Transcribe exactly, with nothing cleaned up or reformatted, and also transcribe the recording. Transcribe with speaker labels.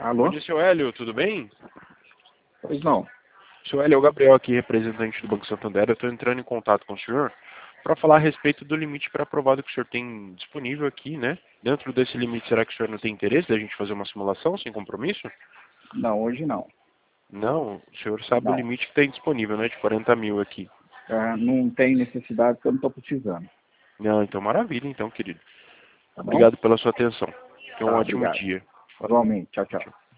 Speaker 1: Alô?
Speaker 2: Bom dia, seu Hélio, tudo bem?
Speaker 1: Pois não.
Speaker 2: Seu Hélio, é o Gabriel aqui, representante do Banco Santander. Eu estou entrando em contato com o senhor para falar a respeito do limite pré-aprovado que o senhor tem disponível aqui, né? Dentro desse limite, será que o senhor não tem interesse da gente fazer uma simulação sem compromisso?
Speaker 1: Não, hoje não.
Speaker 2: Não, o senhor sabe o
Speaker 1: Não.
Speaker 2: limite que tem disponível, né? De quarenta mil aqui.
Speaker 1: É, não tem necessidade porque eu não estou precisando.
Speaker 2: Não, então maravilha, então, querido.
Speaker 1: Tá bom?
Speaker 2: Obrigado pela sua atenção. Tenha um
Speaker 1: Tá,
Speaker 2: ótimo
Speaker 1: obrigado.
Speaker 2: dia.
Speaker 1: Igualmente. Tchau, tchau.